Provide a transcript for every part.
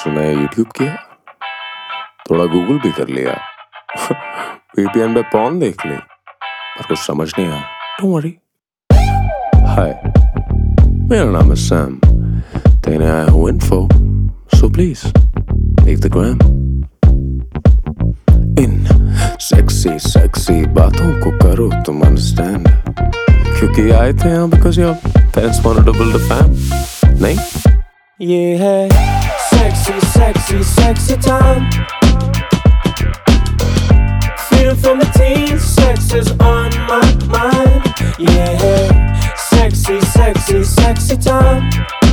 सुना है यूट्यूब किया, थोड़ा गूगल भी कर लिया, VPN पे पॉर्न देख ली, पर कुछ समझ नहीं आया। Don't worry. हाय, मेरा नाम है सैम, देने आया हूँ info, so please leave the gram. इन सेक्सी बातों को करो तुम अंडरस्टैंड, क्योंकि आए थे यहाँ because your parents wanted to build a fam. नहीं, ये है sexy time. Freedom from the teens, sex is on my mind. Yeah, sexy time.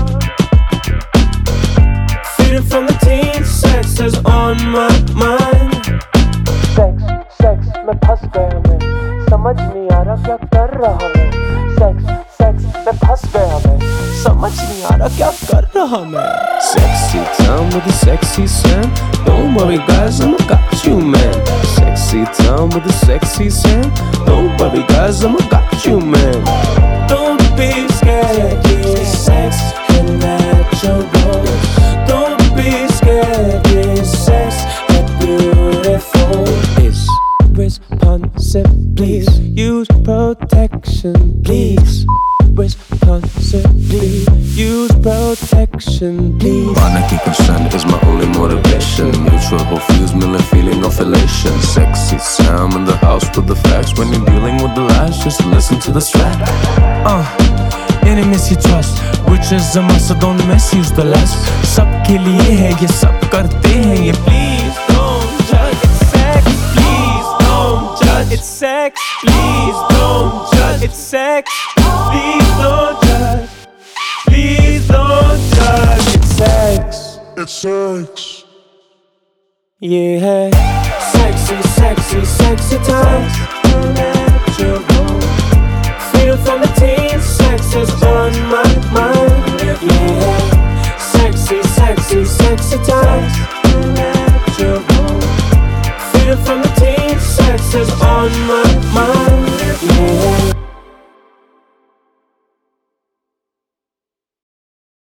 Freedom from the teens, sex is on my mind. Sex में फंस गया मैं, समझ नहीं आ रहा क्या कर रहा मैं. Sex में फंस गया मैं, समझ नहीं आ रहा क्या कर रहा मैं. sexy time with the sexy Sam. Don't worry guys, I'ma got you man. Sexy time with the sexy Sam. Don't worry guys, I'ma got you man. Don't be scared, yeah, sex and natural. Don't be scared, yeah, sex and beautiful. Is Responsibly use protection, please. Responsibly use protection, please. Monarchy concern is my only motivation. Mutual hope fuels me a feeling of elation. Sexy Sam in the house with the facts. When you're dealing with the lies, just listen to the strap. Enemies you trust, which is a must, so don't misuse the lust. सबके लिए है ये, सब करते हैं ये. Please don't judge, it's sex. Please don't judge, it's sex. Please don't judge, it's sex. Please don't judge. Please don't judge, it's sex. It's sex. ये है sexy time. Freedom from the teens, sex is on my mind. Yeah, sexy time.